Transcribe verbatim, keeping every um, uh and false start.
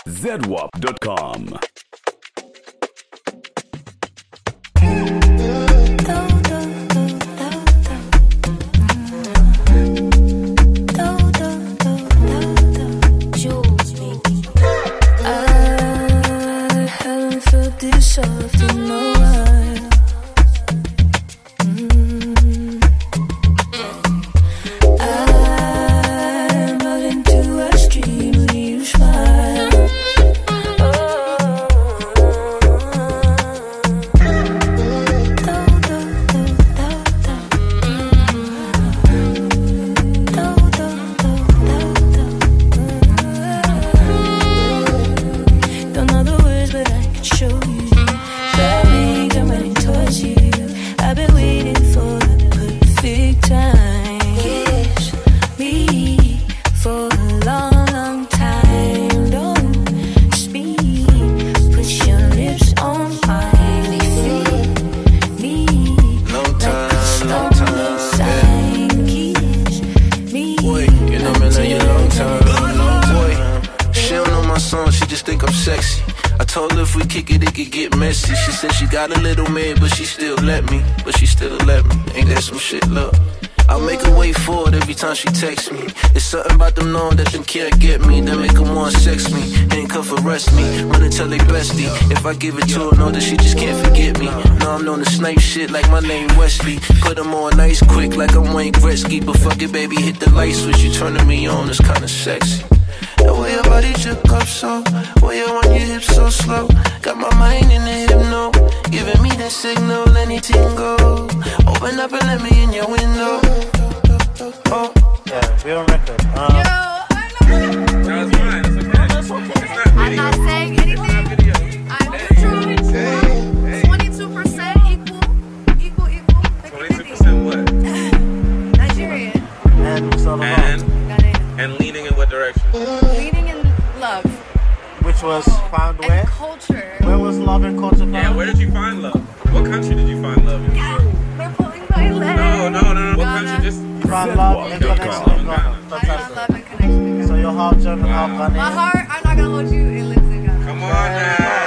zedwap dot com. Got a little man, but she still let me. But she still let me. Ain't that some shit, look? I make her wait for it every time she texts me. It's something about them knowing that them can't get me. That make them want sex me. Handcuff arrest me. Run and tell they bestie. If I give it to her, know that she just can't forget me. Know I'm known to snipe shit like my name Wesley. Put them on nice quick like I'm Wayne Gretzky. But fuck it, baby, hit the light switch. You turning me on, it's kinda sexy. The way your body jerk up so, way you want your hips so slow. Got my mind in the hypno, giving me the signal, anything go. Open up and let me in your window. Oh, yeah, we on record. Um, Yo, I know. No, it's fine. It's okay. It's okay. I'm not saying anything. I'm neutral. Hey, hey. twenty-two percent equal, equal, equal. twenty-two percent what? Nigerian. and what's all about? And, Ghanaian. and leaning in what direction? Leading in love. Which was found where? And culture. Where was love and culture found? Yeah, where did you find love? What country did you find love in? They're pulling my leg. No, no, no, no. What Ghana. country? Just You found love and Ghana. connection in Ghana. I found Fantastic. love and connection. So your heart German, Wow. half Ghanaian. My heart, I'm not gonna hold you, it lives in Ghana. come on now.